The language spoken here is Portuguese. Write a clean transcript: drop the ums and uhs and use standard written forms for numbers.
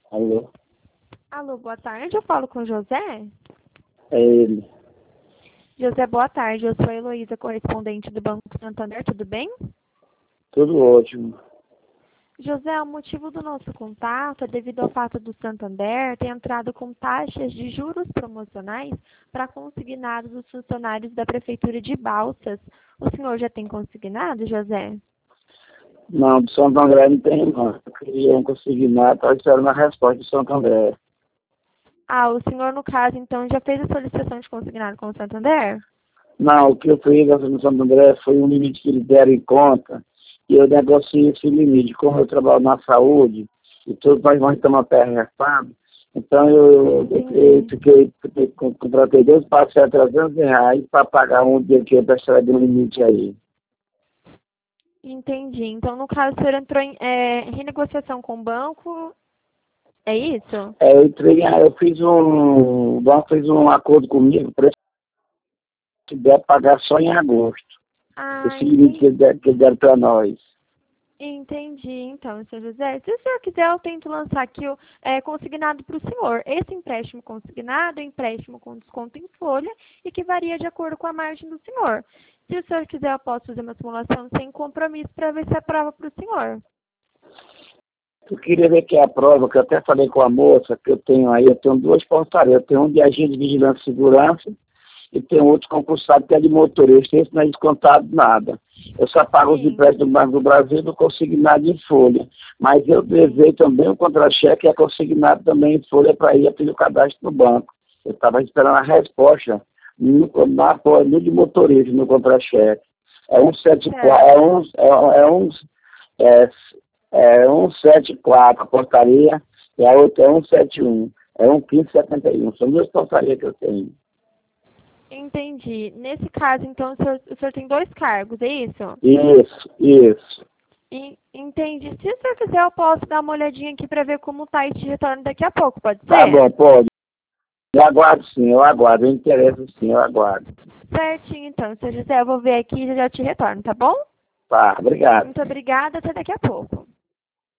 Alô? Alô, boa tarde. Eu falo com o José. É ele. José, boa tarde. Eu sou a Heloísa, correspondente do Banco Santander. Tudo bem? Tudo ótimo. José, o motivo do nosso contato é devido ao fato do Santander ter entrado com taxas de juros promocionais para consignados dos funcionários da Prefeitura de Balsas. O senhor já tem consignado, José? Não, do Santo André não tem, não. Eu queria um consignado, estava esperando a resposta do Santo André. Ah, o senhor, no caso, então, já fez a solicitação de consignado com o Santander? Não, o que eu fiz no Santo André foi um limite que eles deram em conta e eu negociei esse limite. Como eu trabalho na saúde e todos nós vamos ter uma perrefado, então contratei dois parceiros de R$ 300 para pagar um dia que eu precisaria de um limite aí. Entendi. Então, no caso, o senhor entrou em renegociação com o banco, é isso? Eu fiz o banco fez um acordo comigo para se der pagar só em agosto. Ah, Esse limite que eles deram para nós. entendi. Então, seu José, se o senhor quiser, eu tento lançar aqui o consignado para o senhor. Esse empréstimo consignado é um empréstimo com desconto em folha e que varia de acordo com a margem do senhor. Se o senhor quiser, eu posso fazer uma simulação sem compromisso para ver se aprova para o senhor. Eu queria ver que é a prova, que eu até falei com a moça que eu tenho aí, eu tenho duas portarias. Eu tenho um de agente de vigilância e segurança e tem outro concursado que é de motorista. Esse não é descontado nada. Eu só pago os empréstimos do Banco do Brasil e não consignado em folha. Mas eu levei também o contra-cheque que é consignado também em folha para ir pedir o cadastro no banco. Eu estava esperando a resposta no de motorista, no contra-cheque. É 174, é, é 174 a portaria e a outra é 171. É 1571. São duas portarias que eu tenho. Entendi. Nesse caso, então, o senhor tem dois cargos, é isso? Isso. Entendi. Se o senhor quiser, eu posso dar uma olhadinha aqui para ver como tá esse retorno daqui a pouco, pode ser? Tá bom, pode. Eu aguardo sim, eu aguardo. Eu interesso sim, eu aguardo. Certinho, então, seu José, eu vou ver aqui e já te retorno, tá bom? Tá, obrigado. Muito obrigada, até daqui a pouco.